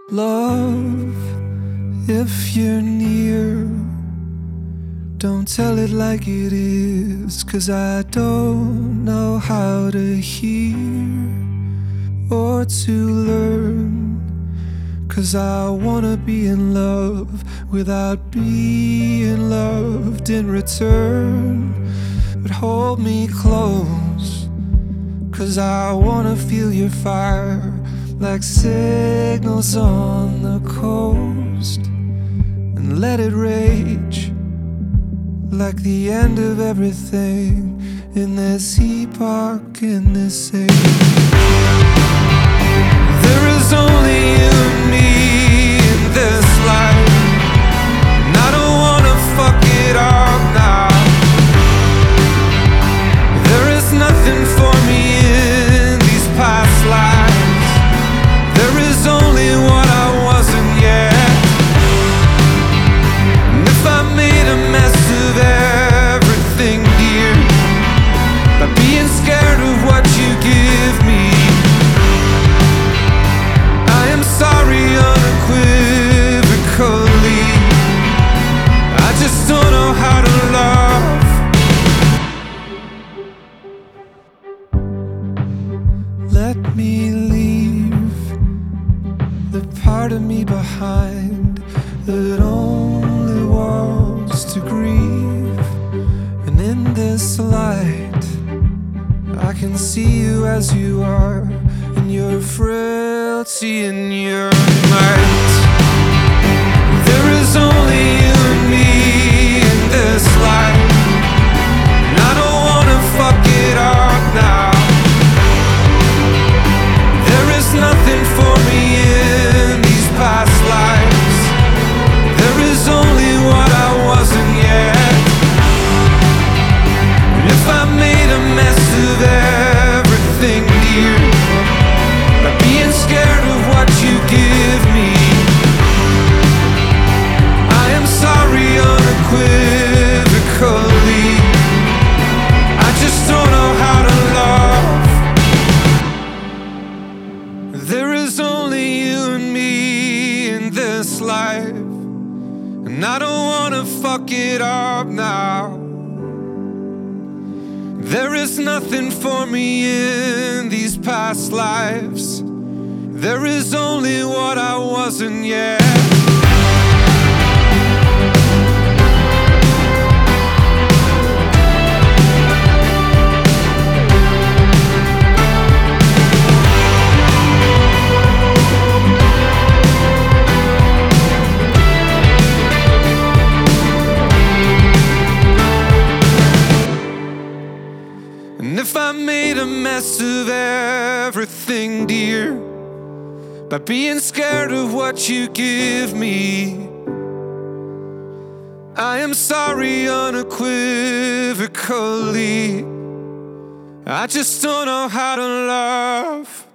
Love, if you're near, don't tell it like it is, 'cause I don't know how to hear or to learn. 'Cause I wanna be in love without being loved in return. But hold me close, 'cause I wanna feel your fire like signals on the coast, and let it rage like the end of everything in this epoch, in this age. There is only you and me in this life, and I don't wanna fuck it up now. There is nothing for me in these past lives. There is only what I wasn't yet. And if I made a mess of everything, dear, by being scared of what you give me, I am sorry unequivocally. I just don't know how to love. Let me leave the part of me behind that only wants to grieve. And in this light, I can see you as you are, in your frailty and your might. There is only you and me in this life, and I don't wanna fuck it up now. There is nothing for me in these past lives. There is only what I wasn't yet. And if I made a mess of everything, dear, by being scared of what you give me, I am sorry unequivocally. I just don't know how to love. There is only you and me in this life, and I don't wanna fuck it up now. There is nothing for me in these past lives. There is only what I wasn't yet. And if I made a mess of everything, dear, by being scared of what you give me, I am sorry unequivocally. I just don't know how to love.